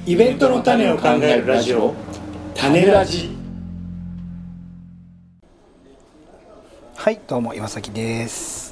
イベントの種を考えるラジオ、種ラジ。 はい、どうも岩崎です。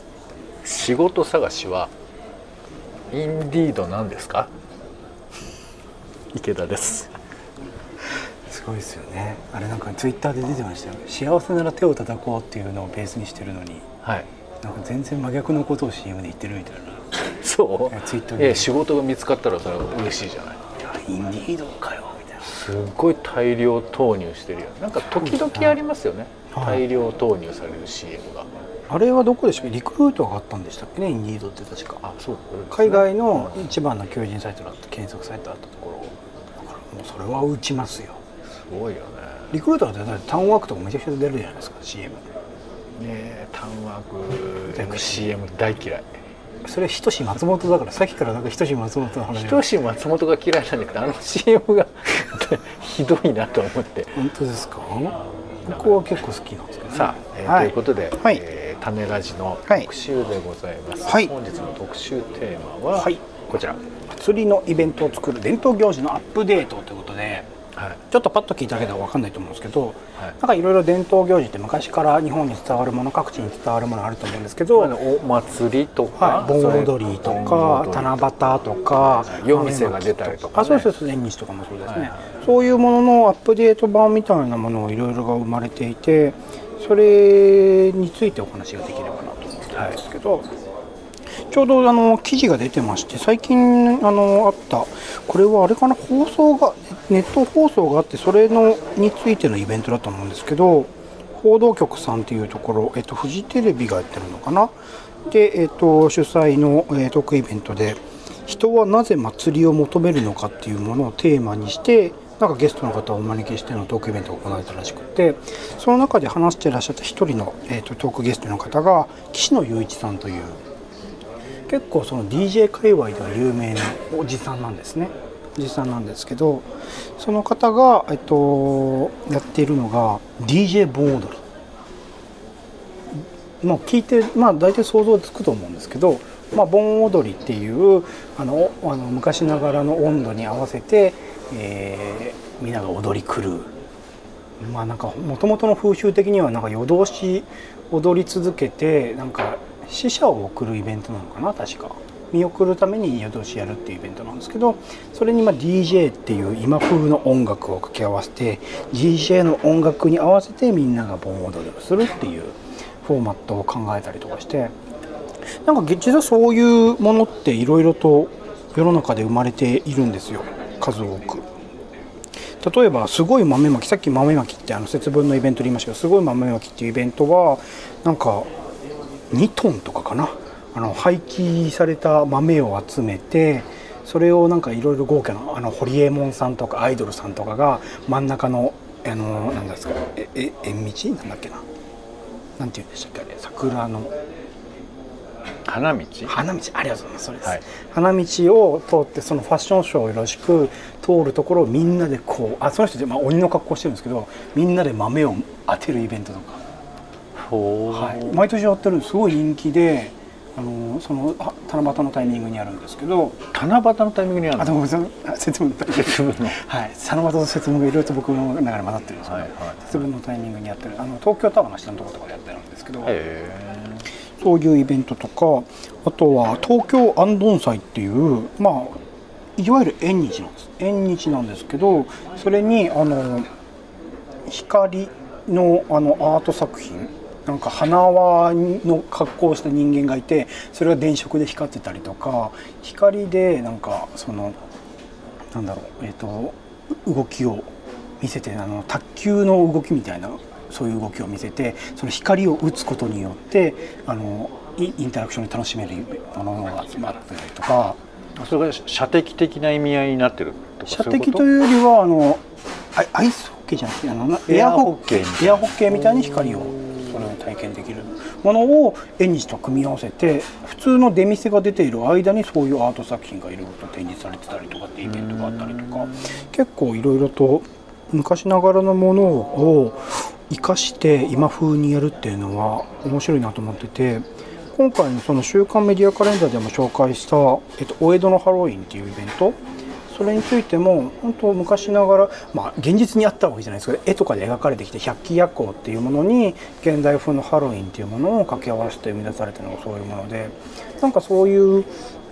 仕事探しはインディードなんですか？池田です。 すごいですよね。あれなんかツイッターで出てましたよ。幸せなら手を叩こうっていうのをベースにしてるのに、 はい、 なんか全然真逆のことを CM で言ってるみたいな。 そうツイッターで、 仕事が見つかったらそれは嬉しいじゃない。 いやインディードかよみたいな。 すごい大量投入してるよ。なんか時々ありますよね、大量投入される CM が。 あれはどこでしたっけ？リクルートがあったんでしたっけね、インディードって確か。 あ、そう、 海外の一番の求人サイトだった、検索サイトだったところ。だからもうそれは打ちますよ。 すごいよね。 リクルートはだってタウンワークとかめちゃくちゃ出るじゃないですか CM。ねえ、タウンワーク CM 大嫌い。 それひとし松本だから、さっきからなんかひとし松本の話。 ひとし松本が嫌いなんじゃなくて、あの CM がひどいなと思って。 本当ですか？僕は結構好きなんですけどね。 さあ、ということで、 はい、 種ラジの特集でございます。はい、本日の特集テーマは、はい、こちら。 祭りのイベントを作る伝統行事のアップデートということで、はい、ちょっとパッと聞いただけでは分かんないと思うんですけど、はい、なんかいろいろ伝統行事って昔から日本に伝わるもの、各地に伝わるものあると思うんですけど、 お祭りとか、 はい、盆踊りとか七夕とか夜店が出たりとか、ね、 そうです、縁日とかもそうですね、はい、そういうもののアップデート版みたいなものをいろいろが生まれていて、それについてお話ができればなと思ってるんですけど、はい、ちょうど記事が出てまして、最近あった、これはあれかな、放送がネット放送があって、それについてのイベントだと思うんですけど、報道局さんっていうところ、フジテレビがやってるのかなで、主催の、トークイベントで、人はなぜ祭りを求めるのかっていうものをテーマにして、なんかゲストの方をお招きしてのトークイベントが行われたらしくて、その中で話していらっしゃった一人の、トークゲストの方が岸野雄一さんという、結構その DJ 界隈では有名なおじさんなんですね。おじさんなんですけど、その方が、やっているのが DJ 盆踊り。もう聞いて、大体想像つくと思うんですけど、盆踊りっていう昔ながらの温度に合わせて、みんなが踊り狂う。なんか元々の風習的にはなんか夜通し踊り続けて、なんか死者を送るイベントなのかな、確か。見送るために夜通しやるっていうイベントなんですけど、それにDJ っていう今風の音楽を掛け合わせて、 DJ の音楽に合わせてみんなが盆踊りをするっていうフォーマットを考えたりとかして、なんか実はそういうものっていろいろと世の中で生まれているんですよ、数多く。例えばすごい豆まき、さっき豆まきって節分のイベントで言いましたけど、すごい豆まきっていうイベントはなんか2トンとかかな、廃棄された豆を集めて、それをなんかいろいろ豪華なホリエモンさんとかアイドルさんとかが真ん中のなんですか、縁道なんだっけな、なんていうんでしたっけ、あれ、桜の花道、 ありがとうございます、それです、 はい、 花道を通って、そのファッションショーをよろしく通るところをみんなでこう、その人で鬼の格好してるんですけど、みんなで豆を当てるイベントとか、はい、毎年やってるんです。すごい人気で、その七夕のタイミングにやるんですけど。 七夕のタイミングにやるの？ ごめんなさい、節分のはい、七夕と節分がいろいろと僕の中で混ざってるんですけど、節分のタイミングにやってる、東京タワーの下のところとかでやってるんですけど、そういうイベントとか、あとは東京アンドン祭っていう、いわゆる縁日なんです。縁日なんですけど、それに光のアート作品、なんか花輪の格好をした人間がいて、それが電飾で光ってたりとか、光でなんかそのなんだろう、動きを見せて、卓球の動きみたいな、そういう動きを見せて、その光を打つことによってインタラクションで楽しめるものが集まったりとか。 それが射的的な意味合いになってるとか？ 射的というよりはアイスホッケーじゃなくてエアホッケーみたいに光をそれを体験できるものを縁日と組み合わせて、普通の出店が出ている間にそういうアート作品がいろいろと展示されてたりとかってイベントがあったりとか、結構いろいろと昔ながらのものを生かして今風にやるっていうのは面白いなと思ってて、今回のその週刊メディアカレンダーでも紹介した、お江戸のハロウィンっていうイベント、 それについても本当昔ながら、現実にあったわけじゃないですけど、絵とかで描かれてきて百鬼夜行っていうものに現代風のハロウィンっていうものを掛け合わせて生み出されてるのがそういうもので、なんかそういう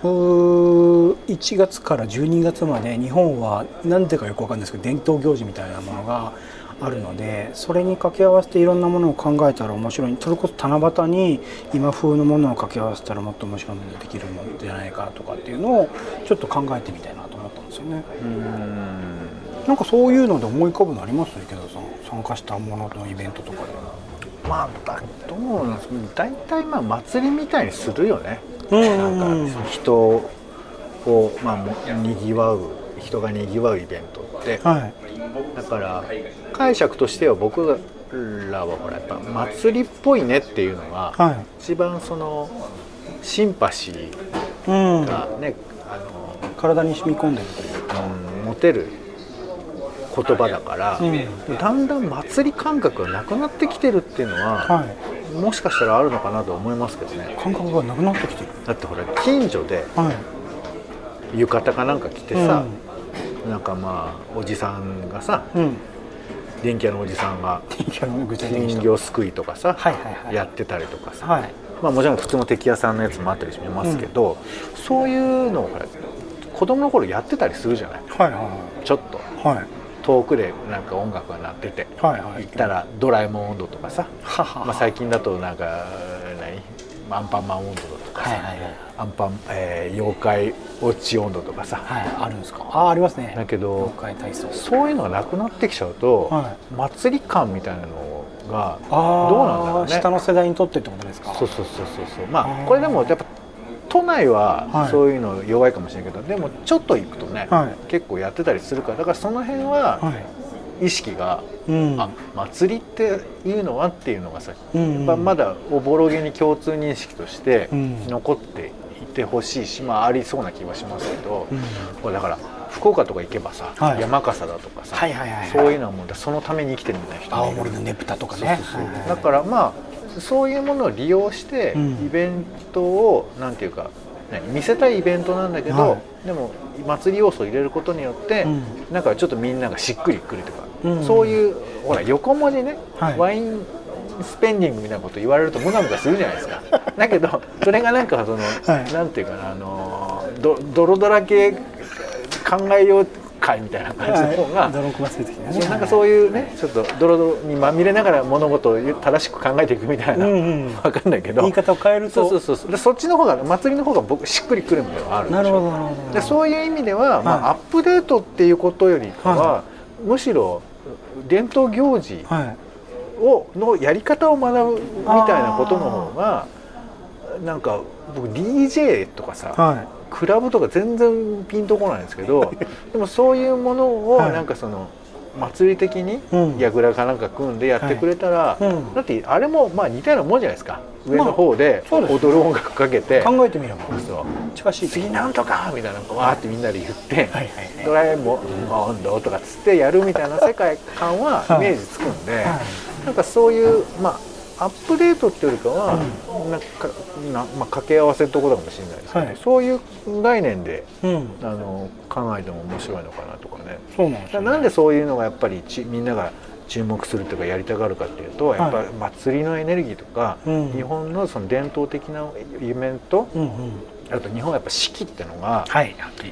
1月から12月まで日本は何でかよく分かんないですけど伝統行事みたいなものがあるので、それに掛け合わせていろんなものを考えたら面白い。それこそ七夕に今風のものを掛け合わせたらもっと面白いものができるのじゃないかとかっていうのをちょっと考えてみたいなと思ったんですよね。なんかそういうので思い浮かぶのあります？池田さん、参加したもののイベントとかで。 どうなんですか、大体祭りみたいにするよね。なんか人をにぎわう、人がにぎわうイベントって、だから解釈としては僕らはほらやっぱ祭りっぽいねっていうのが、一番そのシンパシーがね、 体に染み込んでるというか、 持てる言葉だから、だんだん祭り感覚がなくなってきてるっていうのは、もしかしたらあるのかなと思いますけどね。 感覚がなくなってきてる。 だってほら近所で浴衣かなんか着てさ、なんかおじさんがさ、電気屋のおじさんが人形すくいとかさやってたりとかさ、もちろん普通の敵屋さんのやつもあったりしますけど、そういうのを子供の頃やってたりするじゃない、ちょっと、遠くでなんか音楽が鳴ってて、行ったらドラえもん温度とかさ、最近だとなんかアンパンマン温度とかさ、アンパン、妖怪ウォッチ温度とかさ、 あるんですか？ありますね。 だけど妖怪体操、 そういうのがなくなってきちゃうと、祭り感みたいなのがどうなんだろうね。 下の世代にとってってことですか？ そうこれでもやっぱ都内はそういうの弱いかもしれないけど、でもちょっと行くとね、結構やってたりするから、だからその辺は意識が、祭りっていうのはっていうのがさ、まだおぼろげに共通認識として残っていてほしいし、ありそうな気はしますけど、だから福岡とか行けばさ、山笠だとかさ、そういうのはもうそのために生きてるみたいな人もいる。 青森のねぷたとかね。 だからそういうものを利用してイベントをなんていうか、見せたいイベントなんだけど、でも祭り要素を入れることによって、なんかちょっとみんながしっくりくるとか、そういうほら横文字ね、ワインスペンディングみたいなこと言われるとムカムカするじゃないですか。だけどそれがなんかなんていうかな、泥だらけ考えよう会みたいな感じの方が、なんかそういうね、ちょっと泥にまみれながら物事を正しく考えていくみたいな、分かんないけど言い方を変えると、 そっちの方が祭りの方が僕しっくりくるみたいなのがあるんでしょ。でそういう意味では、アップデートっていうことよりかは、むしろ伝統行事のやり方を学ぶみたいなことの方が、なんか僕 DJ とかさ、クラブとか全然ピンとこないんですけどでもそういうものをなんかその祭り的に櫓かなんか組んでやってくれたら、だってあれも似たようなもんじゃないですか。上の方で踊る音楽かけて、 考えてみれば近しい次なんとかみたいなのわーってみんなで言って「ドラえもん温度」とかつってやるみたいな世界観はイメージつくんで、なんかそういうアップデートっていうよりかは、掛け合わせるところかもしれないですけど、そういう概念で、考えても面白いのかなとかね。 そうなんですよね。 なんでそういうのがやっぱりみんなが注目するというかやりたがるかっていうと、やっぱり祭りのエネルギーとか、日本のその伝統的なイベント、あと日本はやっぱ四季っていうのがはっ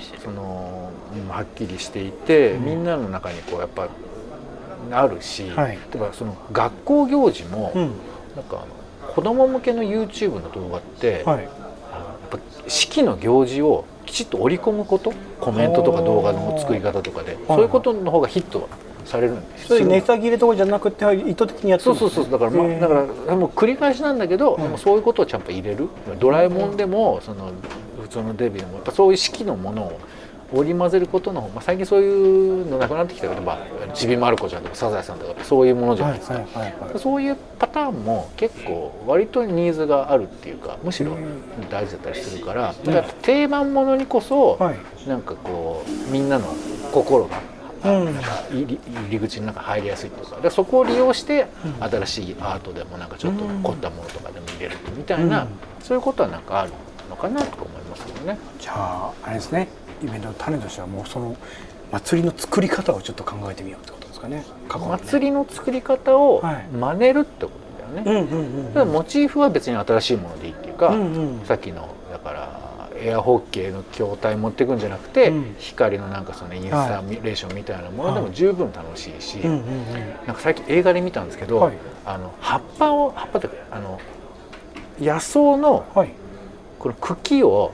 きりしていて、みんなの中にこうやっぱあるし、例えばその学校行事も、なんか子供向けの YouTube の動画って、やっぱ四季の行事をきちっと織り込むこと、コメントとか動画の作り方とかで、そういうことの方がヒットされるんですよ。 そういうネタ切れとかじゃなくて意図的にやってるんですね。 そうだからもう繰り返しなんだけど、でもそういうことをちゃんと入れる。ドラえもんでもその普通のデビューでもやっぱそういう四季のものを織り交ぜることの方、最近そういうのなくなってきたけど、ちびまる子ちゃんとかサザエさんとかそういうものじゃないですか。そういうパターンも結構割とニーズがあるっていうか、むしろ大事だったりするから、だから定番ものにこそ、なんかこうみんなの心がなんか入り口の中入りやすいというか、でそこを利用して新しいアートでもなんかちょっと凝ったものとかでも入れるみたいな、そういうことはなんかあるのかなとか思いますけどね。 じゃああれですね、イベントの種としてはもうその祭りの作り方をちょっと考えてみようってことですかね。 祭りの作り方を真似るってことだよね。ただモチーフは別に新しいものでいいっていうか、さっきのだからエアホッケーの筐体持っていくんじゃなくて、光のなんかそのインスタレーションみたいなものでも十分楽しいし、なんか最近映画で見たんですけど、葉っぱって野草のこの茎を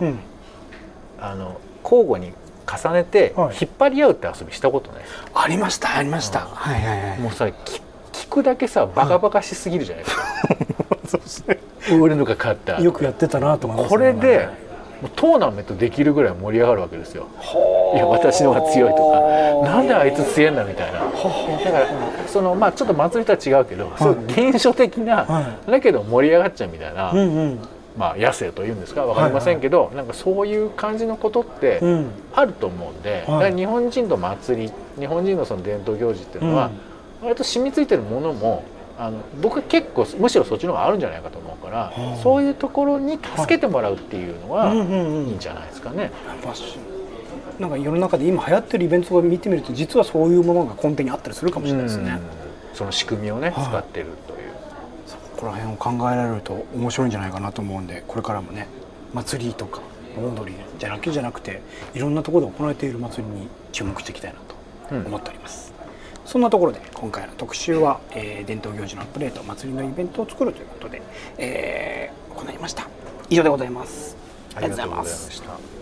交互に重ねて引っ張り合うって遊びしたことないですか？ ありましたありました。 もうさ聞くだけさバカバカしすぎるじゃないですか。 そうですね。 俺のが勝った。 よくやってたなと思います。 これでもうトーナメントできるぐらい盛り上がるわけですよ。いや私の方が強いとか、なんであいつ強いんだみたいな。だからそのまあちょっと祭りとは違うけど、そういう現象的なだけど盛り上がっちゃうみたいな。まあ野生というんですか分かりませんけど、なんかそういう感じのことってあると思うんで、だから日本人と祭り、日本人のその伝統行事っていうのは割と染みついてるものも僕は結構むしろそっちの方があるんじゃないかと思うから、そういうところに助けてもらうっていうのはいいんじゃないですかね。 なんか世の中で今流行ってるイベントを見てみると実はそういうものが根底にあったりするかもしれないですね。 その仕組みをね使ってるという。 この辺を考えられると面白いんじゃないかなと思うんで、これからもね祭りとか盆踊りじゃなくていろんなところで行われている祭りに注目していきたいなと思っております。そんなところで今回の特集は、伝統行事のアップデート、祭りのイベントを作るということで、行いました。以上でございます。 ありがとうございました。